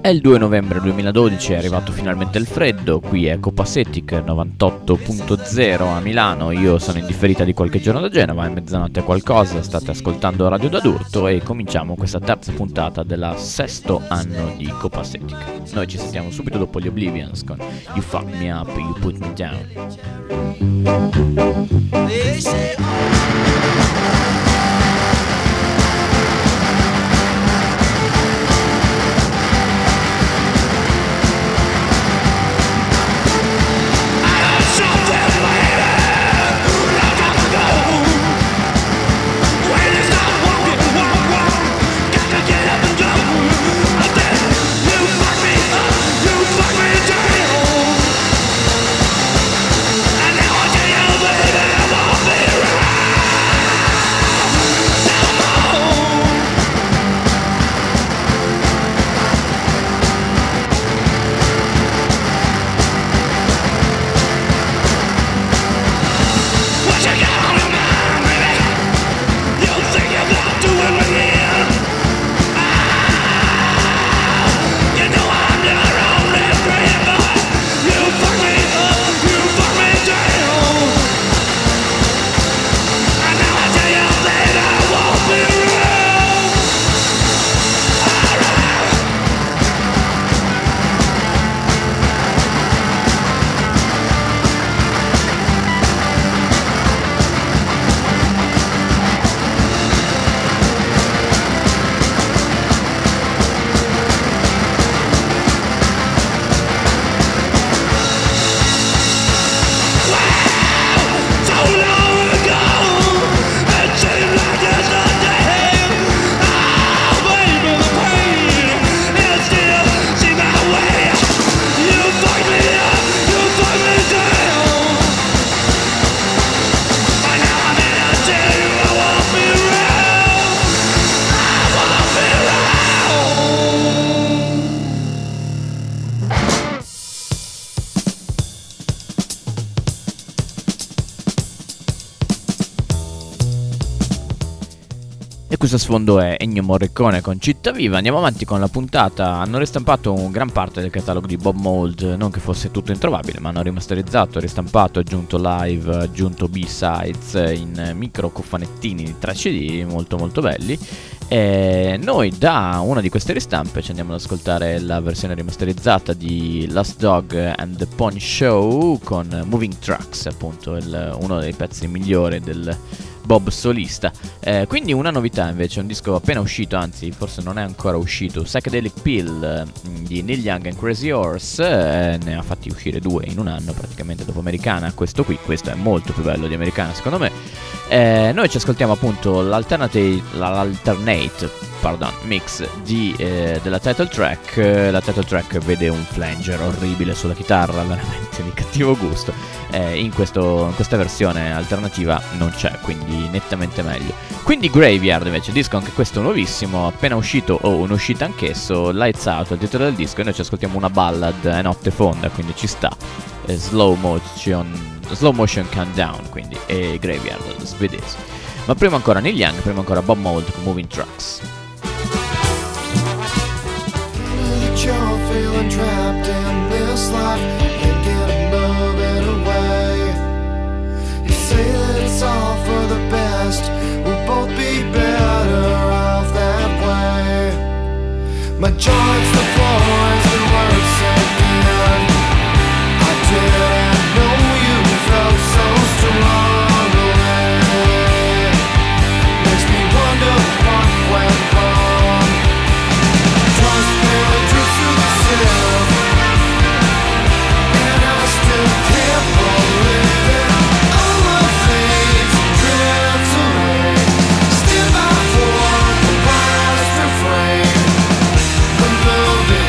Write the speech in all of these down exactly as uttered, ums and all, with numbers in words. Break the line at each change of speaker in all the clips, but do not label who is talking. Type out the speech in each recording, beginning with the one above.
il due novembre duemiladodici, è arrivato finalmente il freddo, qui è Copacetic novantotto punto zero a Milano, io sono in differita di qualche giorno da Genova, è mezzanotte qualcosa, state ascoltando Radio D'Adurto e cominciamo questa terza puntata del sesto anno di Copacetic. Noi ci sentiamo subito dopo gli Oblivions con You Fuck Me Up, You Put Me Down. Questo sfondo è Ennio Morricone con Città Viva. Andiamo avanti con la puntata. Hanno ristampato un gran parte del catalogo di Bob Mould, non che fosse tutto introvabile, ma hanno rimasterizzato, ristampato, aggiunto live, aggiunto B-sides in micro cofanettini di tre C D molto molto belli. E noi da una di queste ristampe ci andiamo ad ascoltare la versione rimasterizzata di Last Dog and the Pony Show con Moving Trucks, appunto il, uno dei pezzi migliori del Bob solista. Eh, quindi una novità invece, un disco appena uscito, anzi forse non è ancora uscito, Psychedelic Pill eh, di Neil Young and Crazy Horse, eh, ne ha fatti uscire due in un anno praticamente dopo Americana. Questo qui, questo è molto più bello di Americana secondo me. Eh, noi ci ascoltiamo appunto l'alternate, l'alternate pardon, mix di, eh, della title track. La title track vede un flanger orribile sulla chitarra, veramente di cattivo gusto. Eh, in, questo, in questa versione alternativa non c'è, quindi nettamente meglio. Quindi Graveyard invece, disco anche questo nuovissimo, appena uscito o oh, un'uscita anch'esso, Lights Out, il titolo del disco, e noi ci ascoltiamo una ballad, è notte fonda, quindi ci sta. Eh, slow motion Slow Motion Countdown, quindi, e Graveyard svedese. Ma prima ancora Neil Young, prima ancora Bob Mould con Moving Trucks.
You're feeling trapped in this life and get moving away. You say that it's all for the best, we'll both be better off that way. My joints, the floor is the words again. I didn't know you felt so strongly. Makes me wonder what went wrong. Trust me, the truth to the self, and I still can't believe it. All the things drift away. Stand by for the past refrain. The movie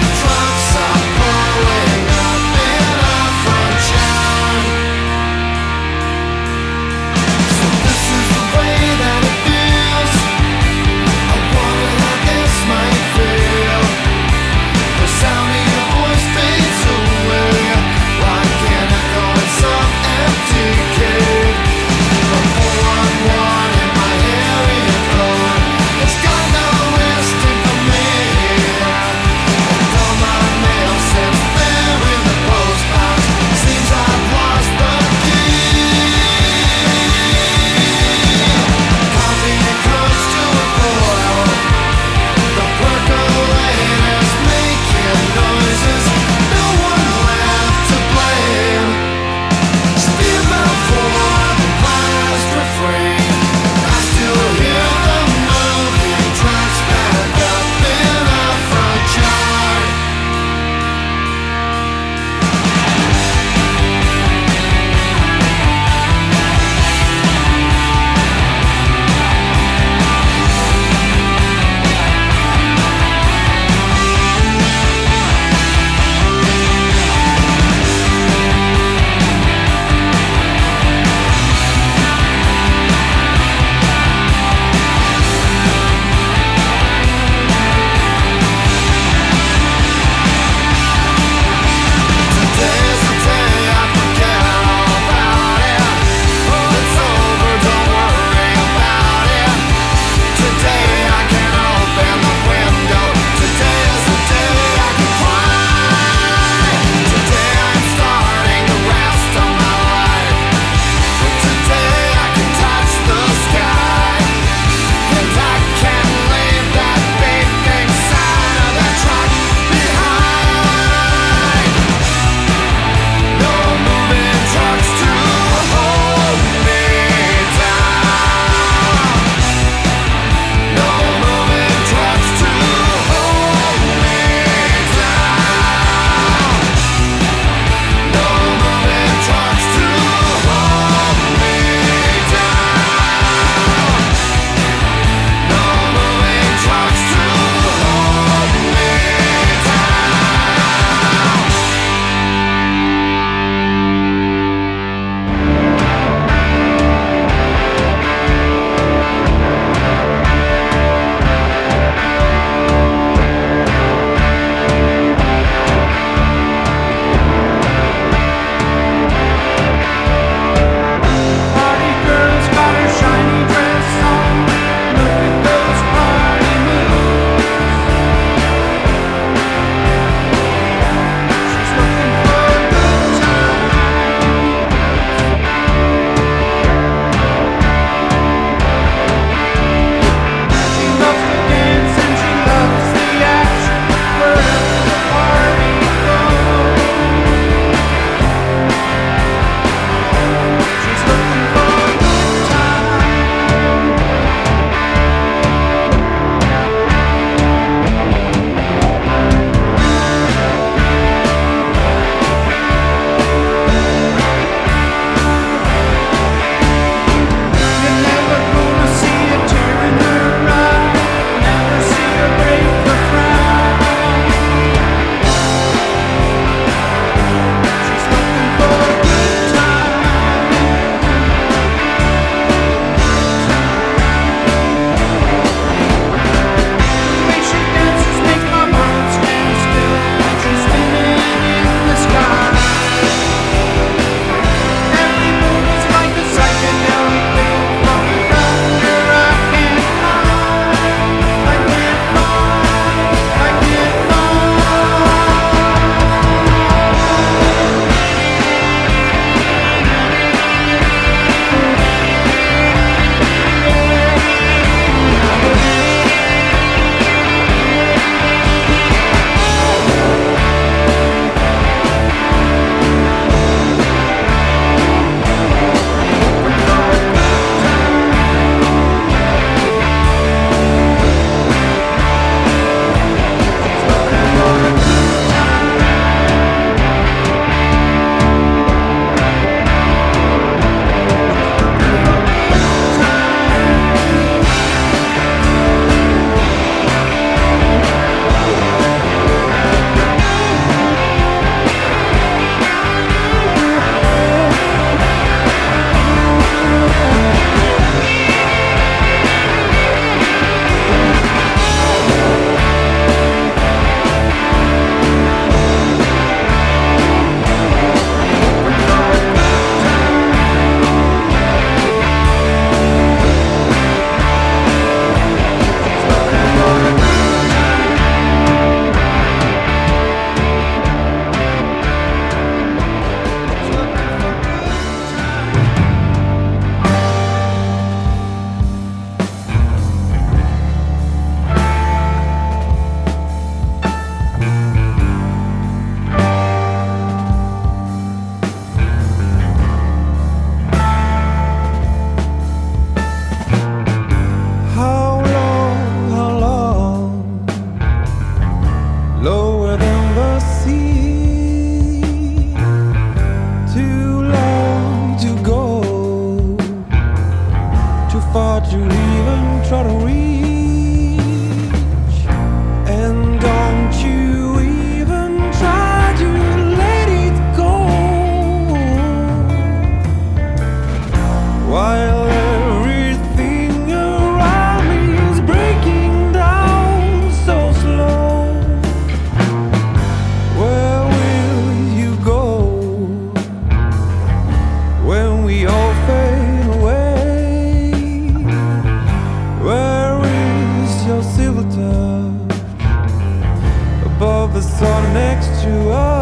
to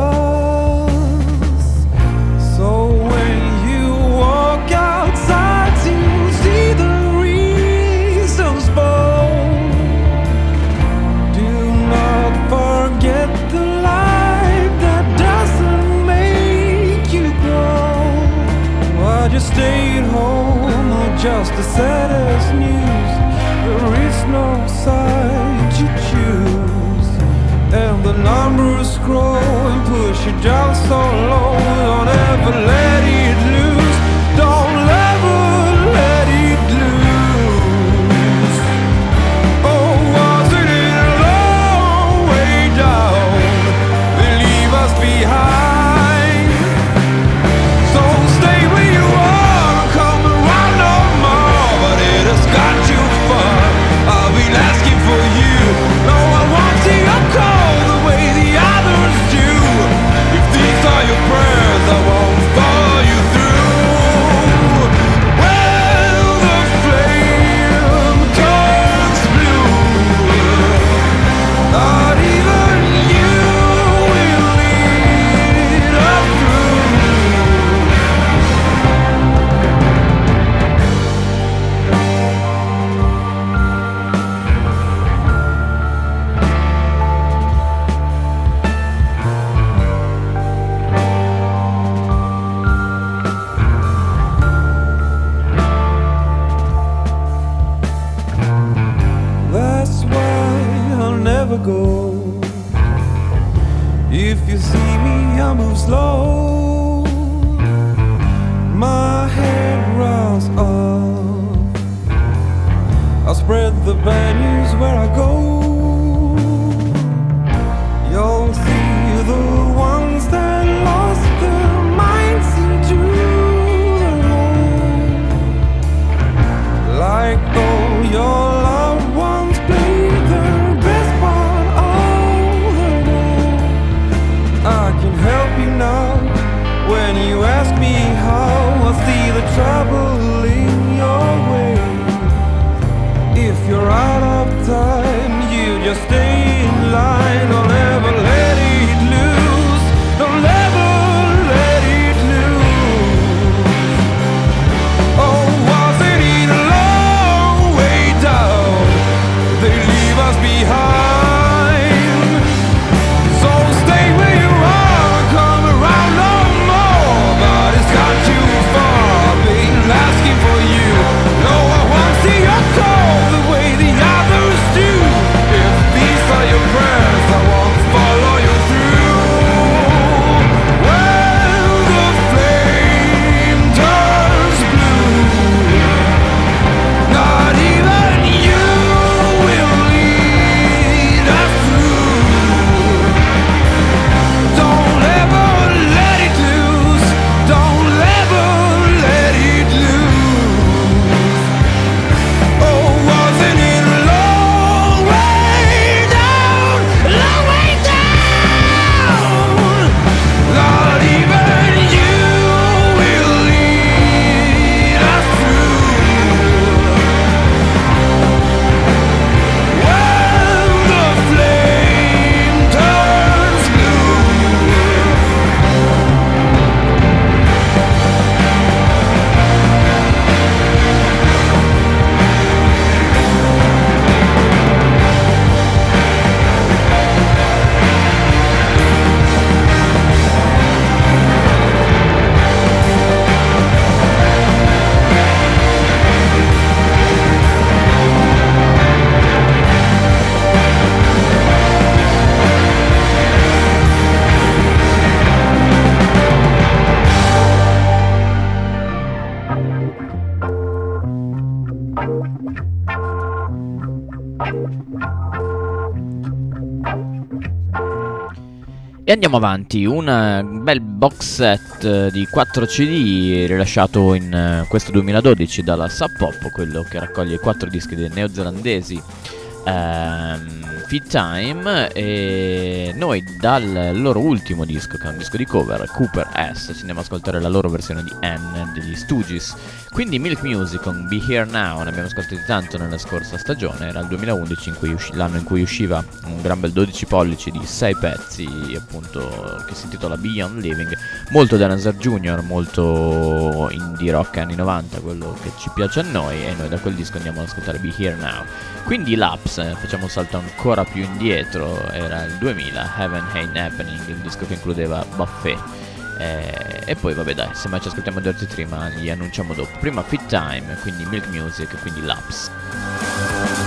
us. So when you walk outside to see the reasons fall, do not forget the life that doesn't make you grow. Why just stay at home or just the saddest news? There is no side to choose, and the numbers scroll and push you down so low. Don't ever let it lose. Don't ever let it lose. Oh, wasn't it a long way down? They leave us behind. So stay where you are and come around no more. But it has got too far. I've been asking for you. No, I won't see your call the way the others do. If these are your prayers, I won't follow you through. When the flame turns blue, not even you will lead us through. That's why I'll never go. If you see me, I move slow. My head rise up. I'll spread the bad news where I go. You'll see the ones that lost their minds into the road. Like all your loved ones play their best part all the way. I can help you now when you ask me how. I see the trouble in your way. If you're out of time, you just stay in line. Don't ever let it lose. Don't ever let it lose. Oh, wasn't it a long way down? They leave us behind. So stay where you are, come around no more. But it's got too far. I've been asking for you. No, I won't see your call the way the others do. If these are your prayers, I won't follow you through. When the flame turns blue, not even you will lead us through. Don't ever let it lose. Don't ever let it lose. Oh, wasn't it a long way down? Long way down. Not even you will lead us through. When the flame turns blue.
E andiamo avanti, un eh, bel box set eh, di quattro C D rilasciato in eh, questo duemiladodici dalla Sub Pop, quello che raccoglie i quattro dischi dei neozelandesi, ehm, Feed Time, e noi dal loro ultimo disco, che è un disco di cover, Cooper S, ci andiamo ad ascoltare la loro versione di N degli Stooges. Quindi Milk Music con Be Here Now ne abbiamo ascoltati tanto nella scorsa stagione, era il duemilaundici, in cui usci- l'anno in cui usciva un gran bel dodici pollici di sei pezzi, appunto, che si intitola Beyond Living, molto Dancer Junior, molto indie rock anni novanta, quello che ci piace a noi, e noi da quel disco andiamo ad ascoltare Be Here Now. Quindi Lapse, facciamo un salto ancora più indietro, era il duemila, Heaven Ain't Happening, il disco che includeva Buffet. Eh, e poi vabbè dai, se mai ci ascoltiamo Dirty Tree, ma li annunciamo dopo. Prima Feed Time, quindi Milk Music, quindi Lapse.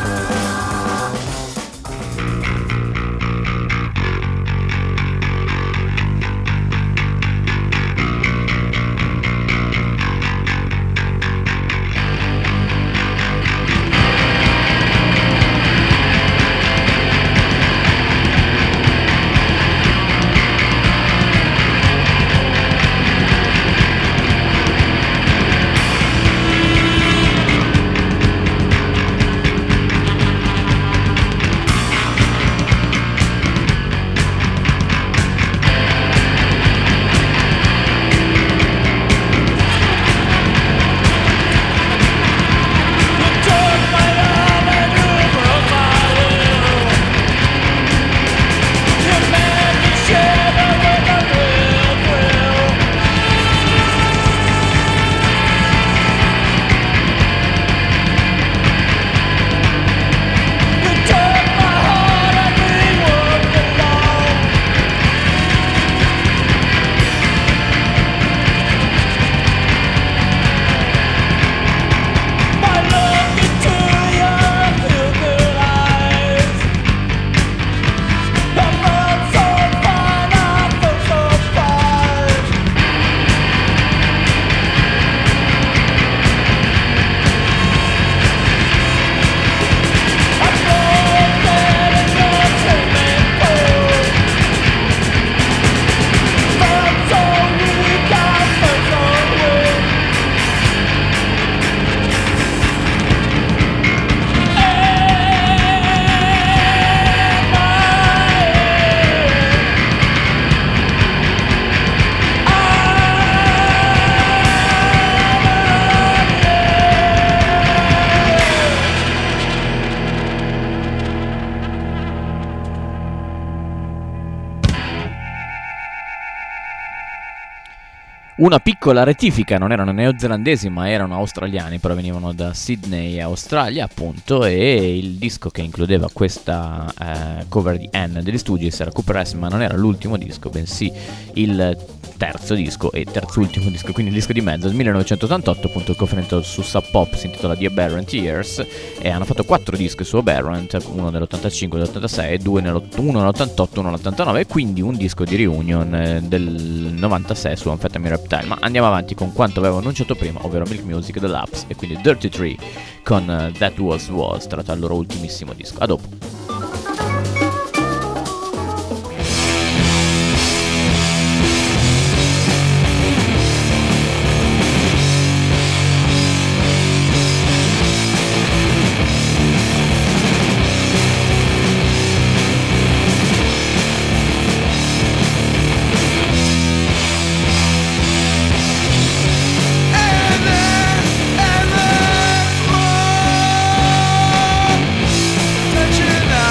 Una piccola rettifica, non erano neozelandesi ma erano australiani, provenivano da Sydney, Australia appunto, e il disco che includeva questa eh, cover di N degli Stooges era Cooper S, ma non era l'ultimo disco, bensì il terzo disco e terzultimo disco, quindi il disco di mezzo, del millenovecentottantotto, appunto, conferito su Sub Pop, si intitola The Aberrant Years, e hanno fatto quattro dischi su Aberrant, uno nell'ottantacinque, nell'ottantasei, due uno nell'ottantotto, uno nell'ottantanove, e quindi un disco di reunion eh, del novantasei su Amphetamine Reptile. Ma andiamo avanti con quanto avevo annunciato prima, ovvero Milk Music, The Lapse, e quindi Dirty Tree con uh, That Was Was, tratto dal loro ultimissimo disco. A dopo.
Touching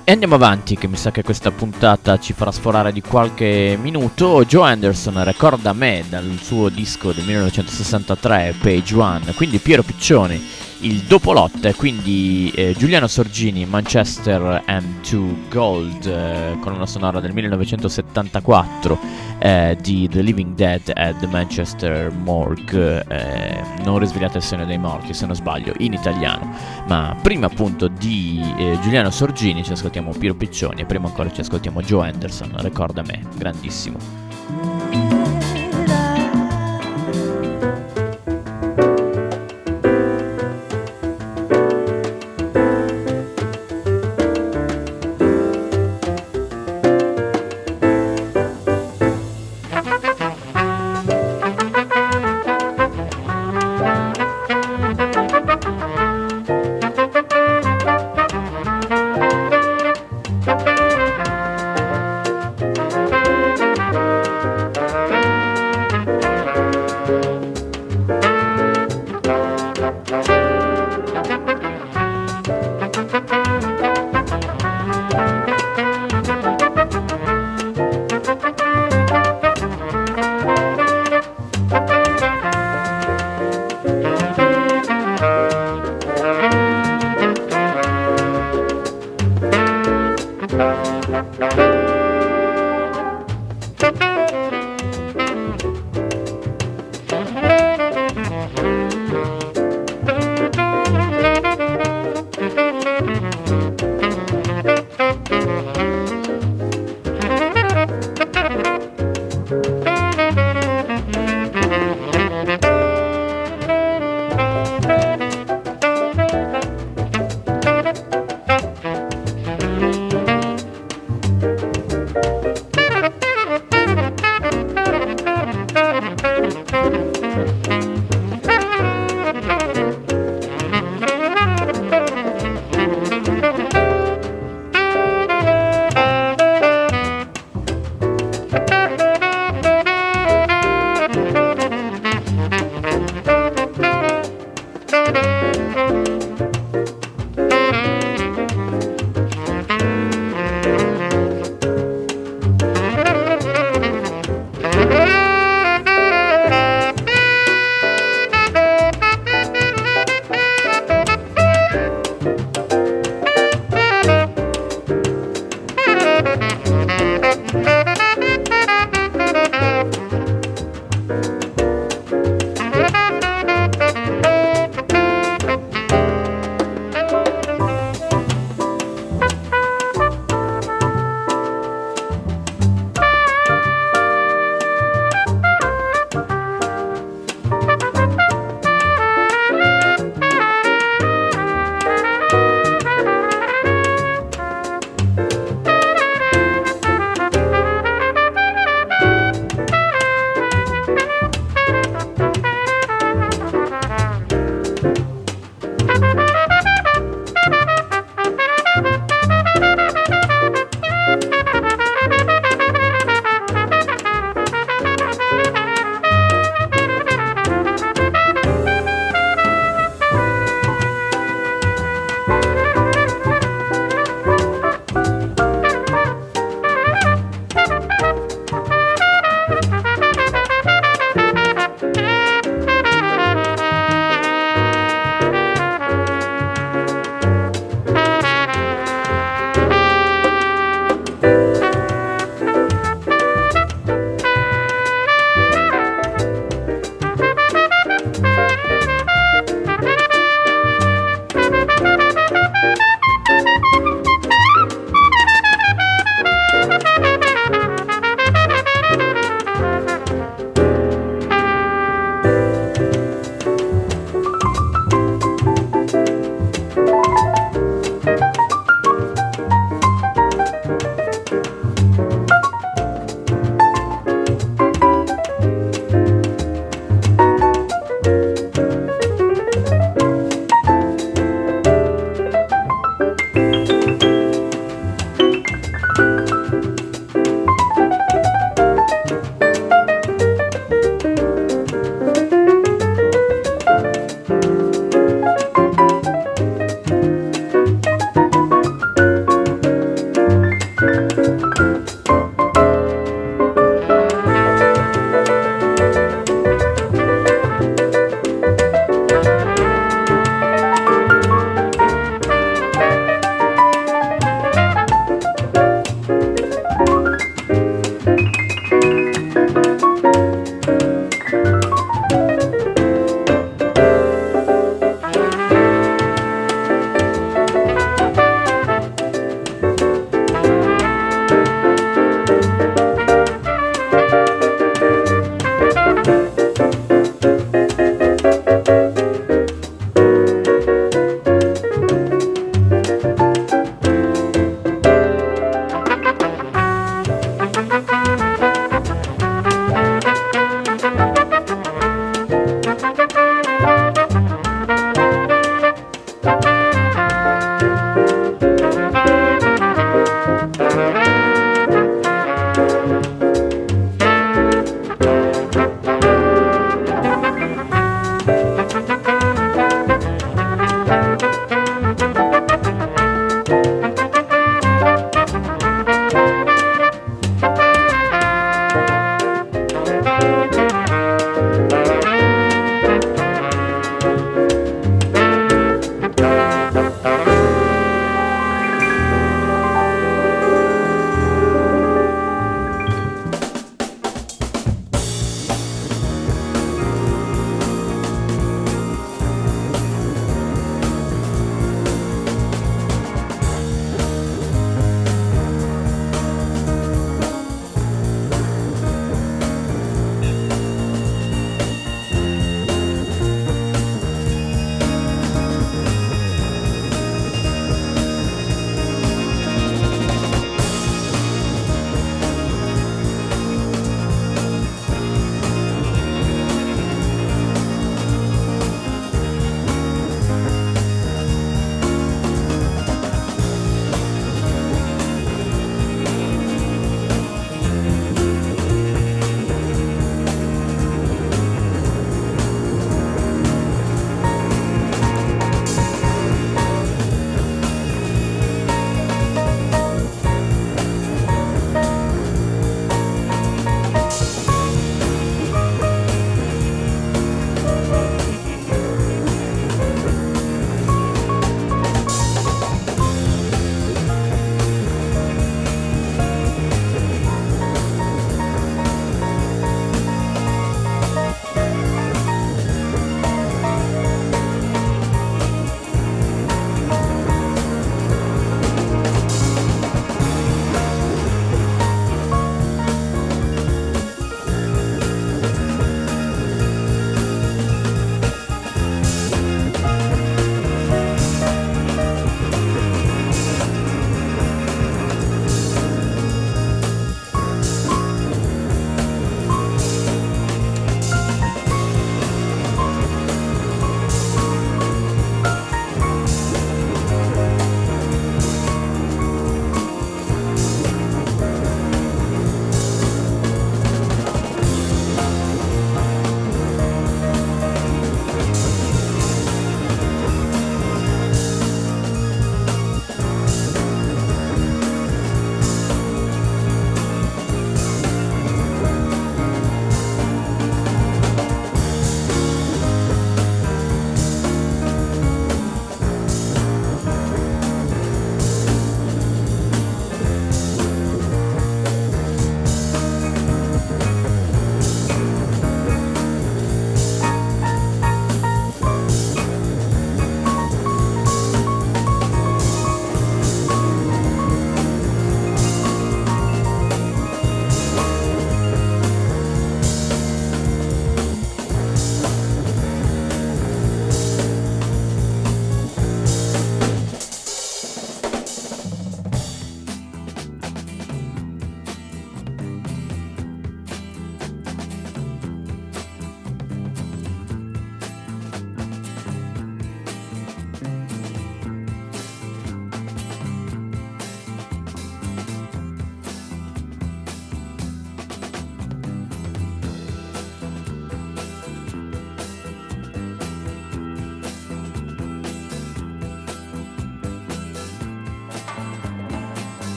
E andiamo avanti, che mi sa che questa puntata ci farà sforare di qualche minuto. Joe Anderson, Ricorda me, dal suo disco del millenovecentosessantatré, Page One, quindi Piero Piccioni, il dopolotte, quindi eh, Giuliano Sorgini, Manchester M due Gold, eh, con una sonora del millenovecentosettantaquattro eh, di The Living Dead at the Manchester Morgue, eh, non risvegliate il sogno dei morti se non sbaglio in italiano. Ma prima appunto di eh, Giuliano Sorgini ci ascoltiamo Piero Piccioni e prima ancora ci ascoltiamo Joe Anderson, Ricorda me, grandissimo.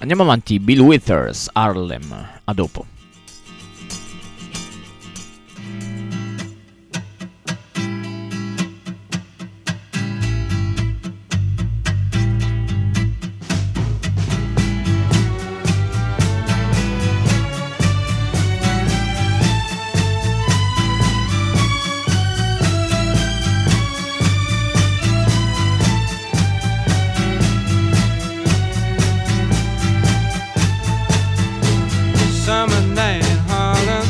Andiamo avanti, Bill Withers, Harlem, a dopo.
Summer night in Harlem,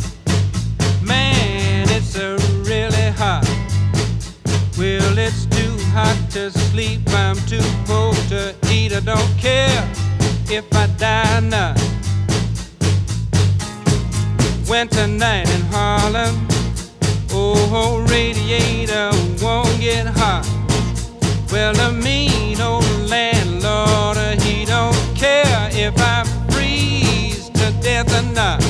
man, it's a really hot. Well, it's too hot to sleep, I'm too poor to eat. I don't care if I die or not. Winter night in Harlem, oh, radiator won't get hot. Well, the mean old landlord, he don't care if I freeze to death or not.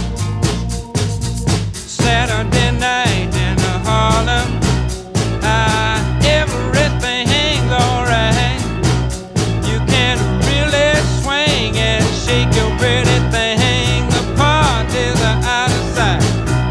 Saturday night in Harlem, ah, everything hangs alright. You can really swing and shake your pretty thing. The parties are out of sight.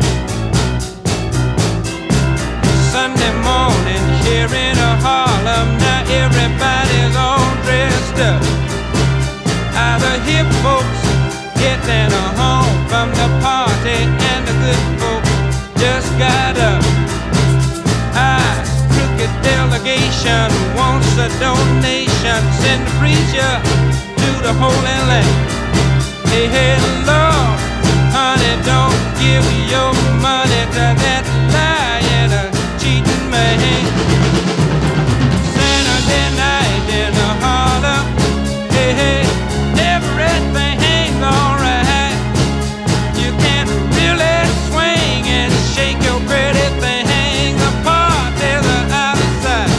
Sunday morning here in Harlem, now everybody's all dressed up. Ah, the hip folks getting home from the party, and the good folks just got up. Ah, crooked delegation wants a donation. Send the preacher to the Holy Land. Hey, hey, Lord, honey, don't give your money to that lying, uh, cheating man. Saturday night in Harlem, hey, hey, everything hangs alright. You can really swing and shake your pretty thing. The parties are out of sight.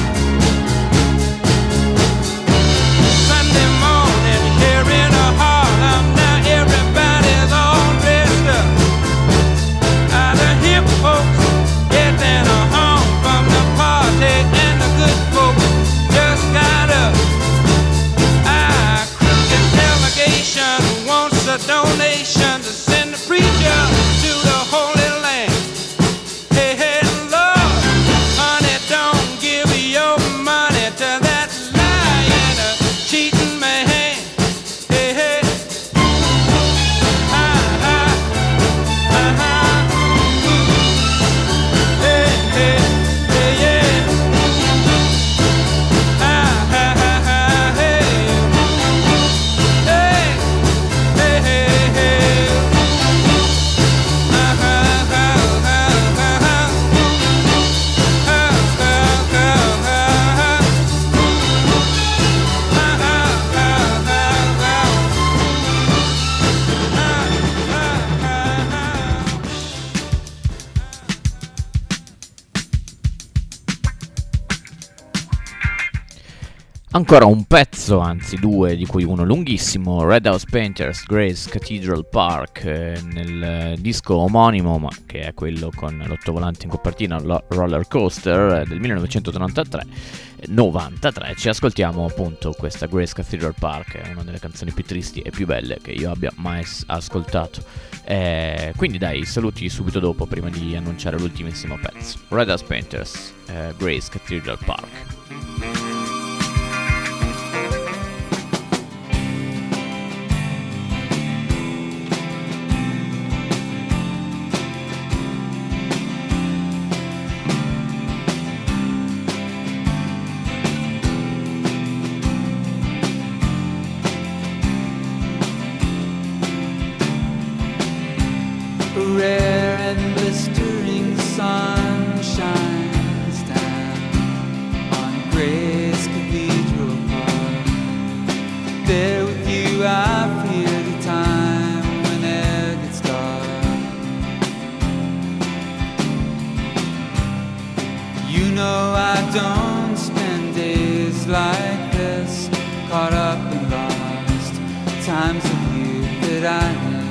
Sunday morning here in Harlem, now everybody's all dressed up. Ah, the hip folks getting home from the party, and the good folks just got up. Ah, crooked delegation wants a donation to send the preacher to the Holy Land. Hey, hey, Lord, honey, don't give your money to that lying, uh, cheating man. Hey, hey, ah, ah, ah, ah, hey, hey, hey, yeah, ah, ah, ah, ah, hey, hey, hey, hey, hey, ah, ah, ah, ah, ah, ah, ah,
Ancora un pezzo, anzi due, di cui uno lunghissimo, Red House Painters, Grace Cathedral Park, eh, nel eh, disco omonimo, ma che è quello con l'ottovolante in copertina, lo- Roller Coaster, eh, del millenovecentonovantatré. novantatré, ci ascoltiamo appunto questa Grace Cathedral Park, è una delle canzoni più tristi e più belle che io abbia mai s- ascoltato. Eh, quindi dai, saluti subito dopo, prima di annunciare l'ultimissimo pezzo. Red House Painters, eh, Grace Cathedral Park.
A rare and blistering sun shines down on Grace Cathedral Park. There with you I fear the time when it gets dark. You know I don't spend days like this, caught up and lost, times of youth that I know.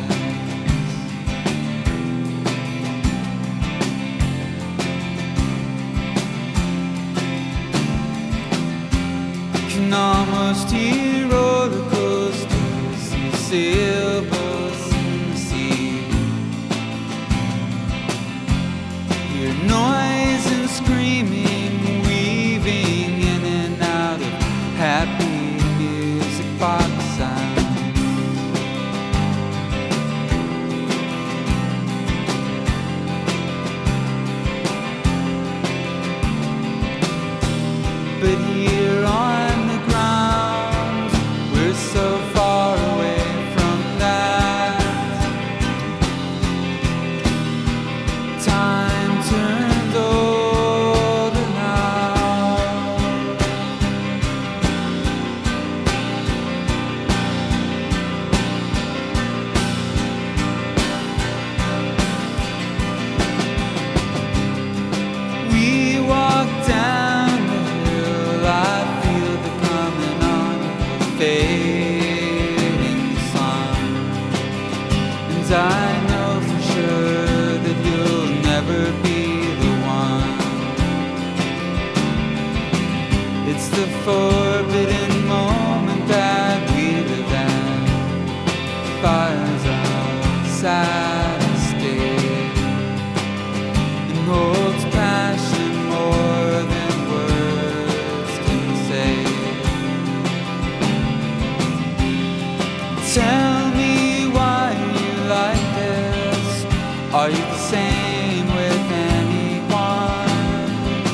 Can almost hear roller coasters clock sound. But here on the ground, we're so far away from that. Time turns older now. We walk down the hill, I feel the coming on of the fading sun. And I know for sure that you'll never be the one. It's the forbidden moment that we live in. Fires outside escape and holds passion more than words can say. Tell me why you like this. Are you the same with anyone?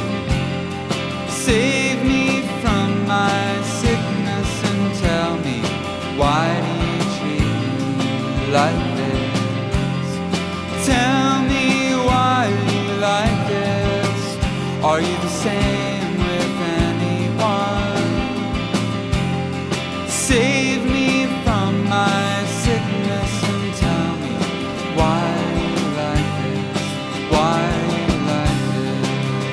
Save me from my sickness and tell me, why do you treat me like this? Tell me why you like this. Are you the same with anyone? Save me from my sickness and tell me why you like this. Why you like this.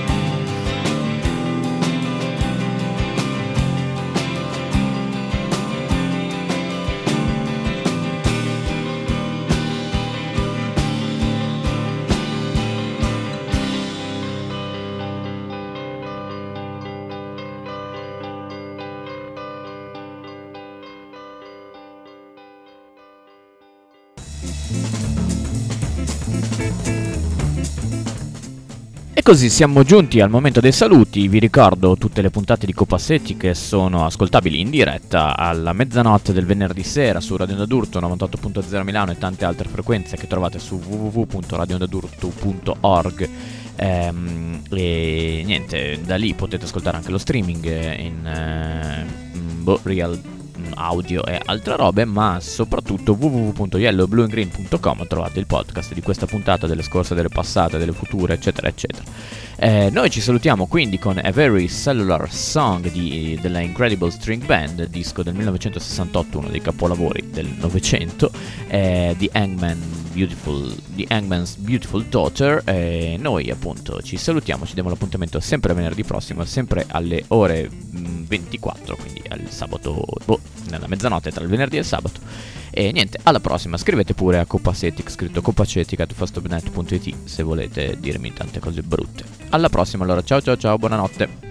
E così siamo giunti al momento dei saluti. Vi ricordo tutte le puntate di Copassetti che sono ascoltabili in diretta alla mezzanotte del venerdì sera su Radio Onda d'Urto novantotto punto zero Milano e tante altre frequenze che trovate su w w w punto radio onda d'urto punto org. Ehm, e niente, da lì potete ascoltare anche lo streaming in eh, boh, real audio e altre robe, ma soprattutto w w w punto yellow blue and green punto com trovate il podcast di questa puntata, delle scorse, delle passate, delle future, eccetera eccetera. Eh, noi ci salutiamo quindi con A Very Cellular Song di, della Incredible String Band, disco del millenovecentosessantotto, uno dei capolavori del Novecento, eh, di Hangman Beautiful, di Hangman's Beautiful Daughter. E noi appunto ci salutiamo, ci diamo l'appuntamento sempre venerdì prossimo, sempre alle ore ventiquattro, quindi al sabato, boh, nella mezzanotte tra il venerdì e il sabato. E niente, alla prossima. Scrivete pure a Copacetic, scritto copacetic at fastobnet punto it, se volete dirmi tante cose brutte. Alla prossima allora, ciao ciao ciao, buonanotte.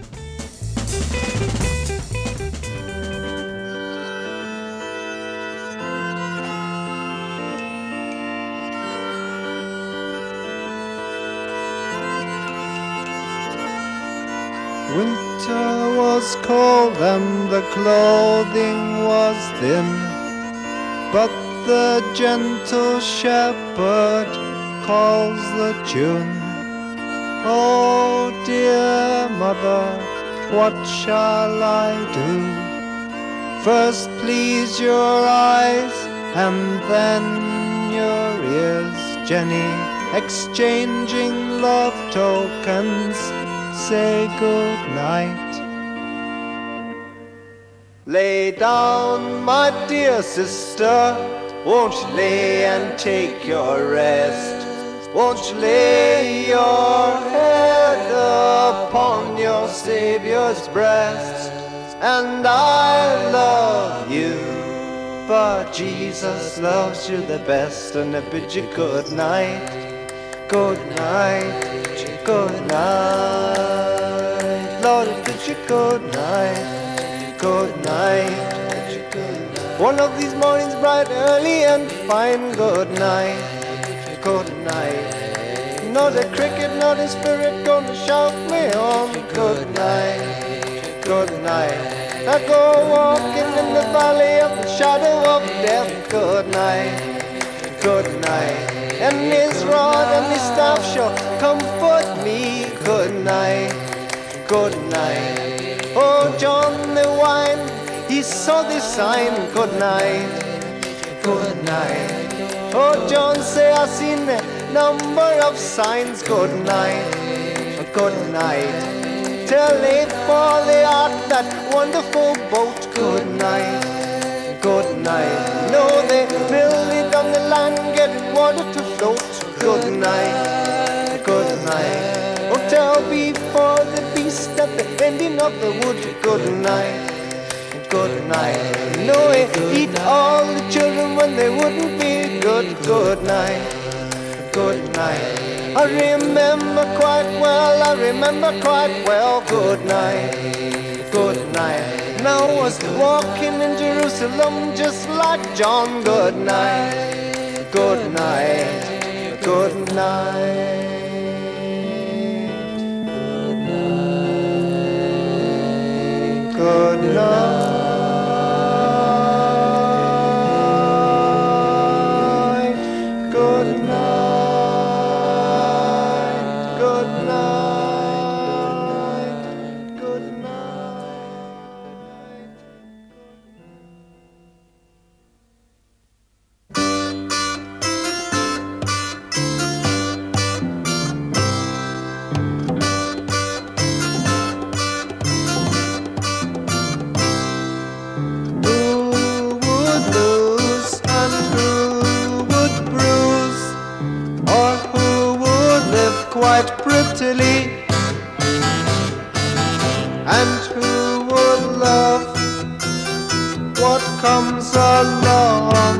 Winter was cold and the clothing was thin, but the gentle shepherd calls the tune. Oh dear mother, what shall I do? First please your eyes and then your ears, Jenny, exchanging love tokens, say good night. Lay down, my dear sister, won't you lay and take your rest? Won't you lay your head upon your Savior's breast? And I love you, but Jesus loves you the best, and I bid you good night, good night, good night. Lord, I bid you good night, good night. One of these mornings bright, early and fine, good night, good night. Not a cricket, not a spirit gonna shout me on. Good night, good night.
I go walking in the valley of the shadow of death. Good night, good night. And his rod and his staff shall comfort me. Good night, good night. Oh, John the wine, he saw the sign. Good night, good night. Oh, John say I seen a number of signs. Good night, good night. Till they fall they out that wonderful boat. Good night, good night. No, they build it on the land, get water to float. Good night, good night. Oh, tell before the beast at the ending of the wood. Good night, good night. No, they eat all the children when they wouldn't be good. Good night, good night. I remember quite well, I remember quite well. Good night, good night. Now I was walking in Jerusalem just like John. Good night, good night, good night. Good night. Quite prettily, and who would love what comes along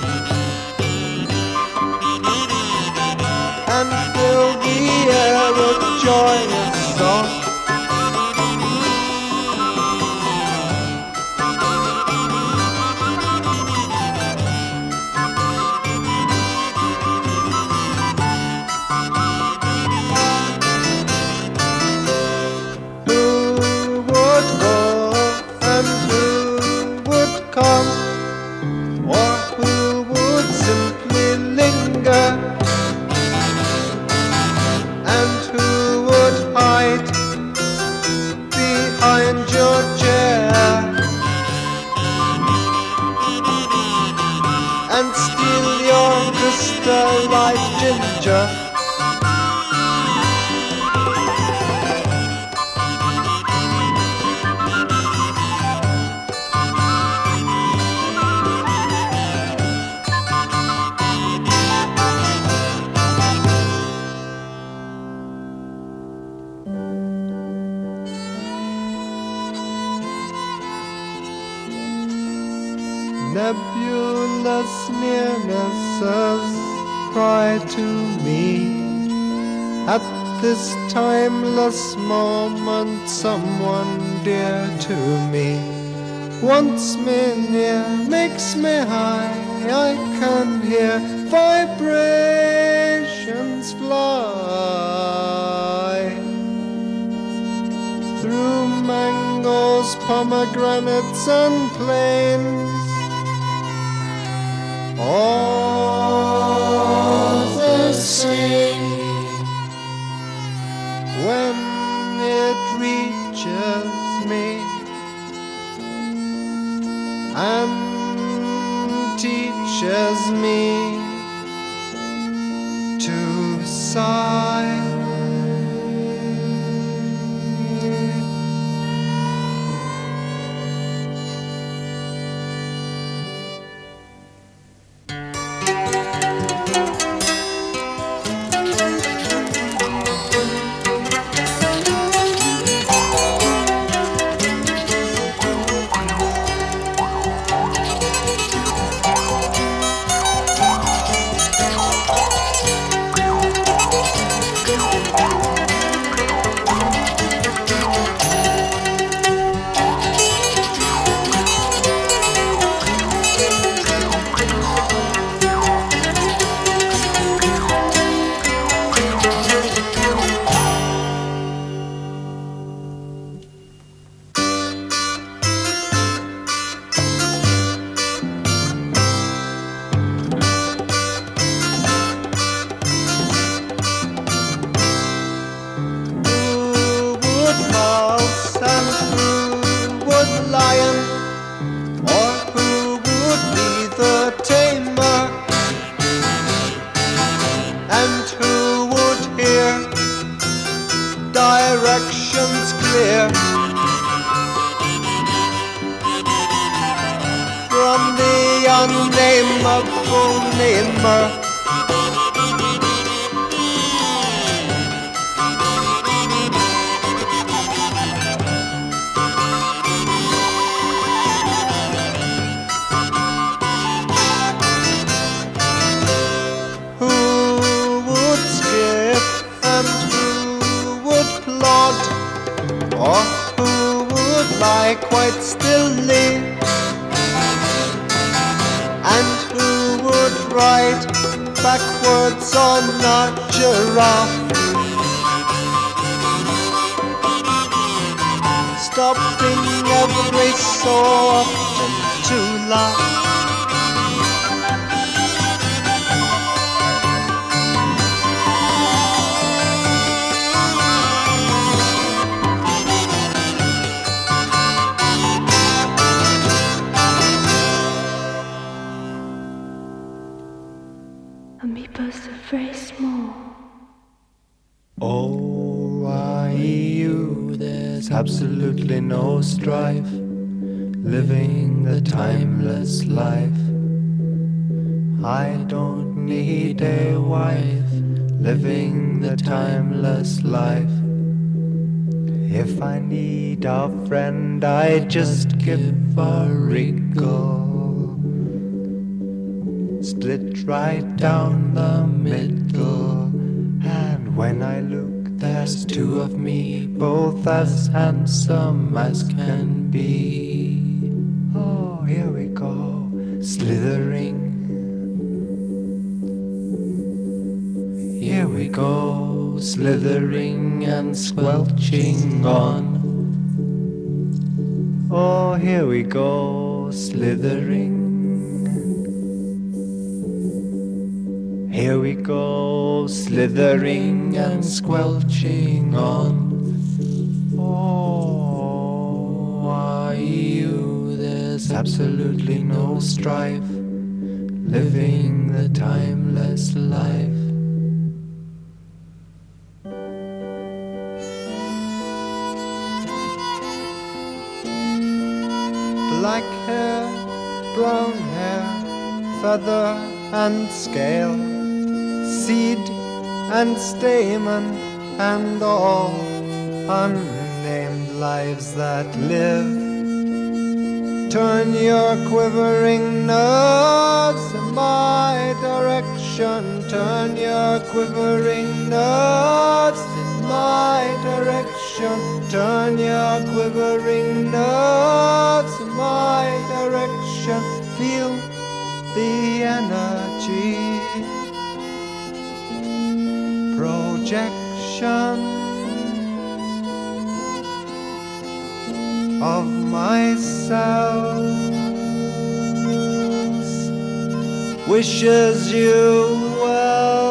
and fill the air with joy and song. Nebulous nearnesses cry to me at this timeless moment. Someone dear to me wants me near, makes me high. I can hear vibrations fly through mangoes, pomegranates and plains. All the same, when it reaches me and teaches me to sigh. from the unnameable namer. Who would skip and who would plod, or who would lie quite stilly, and who would ride backwards on a giraffe, stopping every so often to laugh.
Amoebas are very small.
Oh, I you, there's absolutely no strife, living the timeless life. I don't need a wife, living the timeless life. If I need a friend, I just give a wrinkle, split right down the middle, and when I look, there's two of me, both as handsome as can be. Oh, here we go, slithering. Here we go, slithering and squelching on. Oh, here we go, slithering. Here we go, slithering and squelching on. Oh, I you, there's absolutely no strife, living the timeless life. Black hair, brown hair, feather and scale, seed and stamen, and all unnamed lives that live. Turn your quivering nerves in my direction, turn your quivering nerves in my direction, turn your quivering nerves in my direction, feel the energy, projection of myself wishes you well.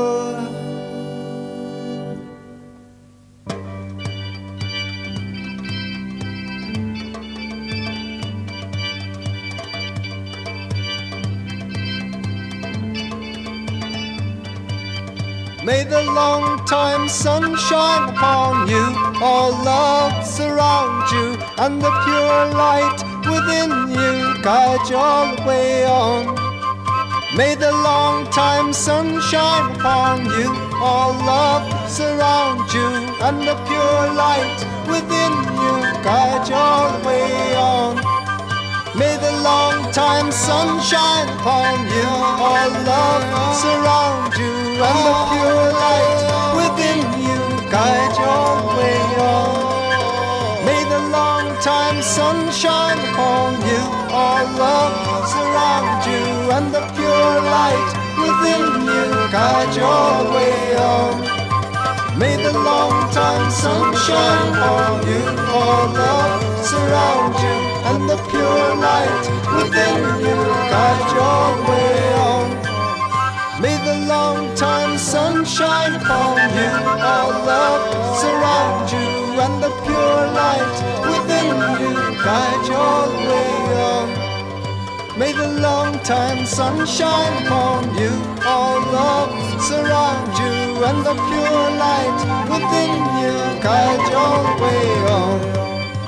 May the long time sun shine upon you, all love surround you, and the pure light within you guide you all the way on. May the long time sun shine upon you, all love surround you, and the pure light within you guide you all the way on. May the long time sun shine upon you, all love surround you, and the pure light within you guide you all the way on. May the long time sun shine upon you, all love surround you, and the pure light within you guide you all the way on. May the long time sun shine upon you, all love surround you, and the pure light within you guide you all the way on. May the long time sun shine upon you, all love surround you, and the pure light within you guide you all the way on. May the long time sun shine upon you, all love surround you, and the pure light within you guide you all the way on.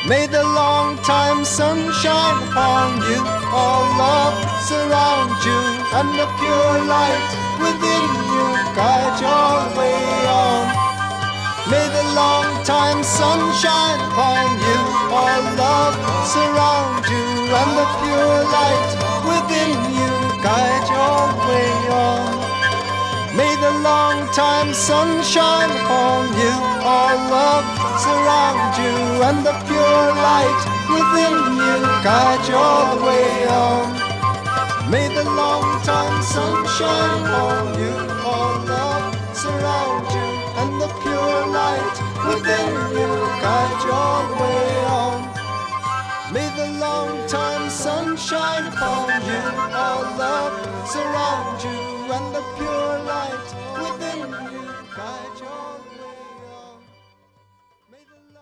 May the long time sunshine upon you, all love surround you, and the pure light within you guide your way on. May the long time sunshine upon you, all love surround you, and the pure light within you guide your way on. May the long time sunshine upon you, all love surround you, and the pure light within you guide your way on. May the long time sunshine upon you, all love surround you, and the pure light within you guide your way on. May the long time sunshine upon you, all love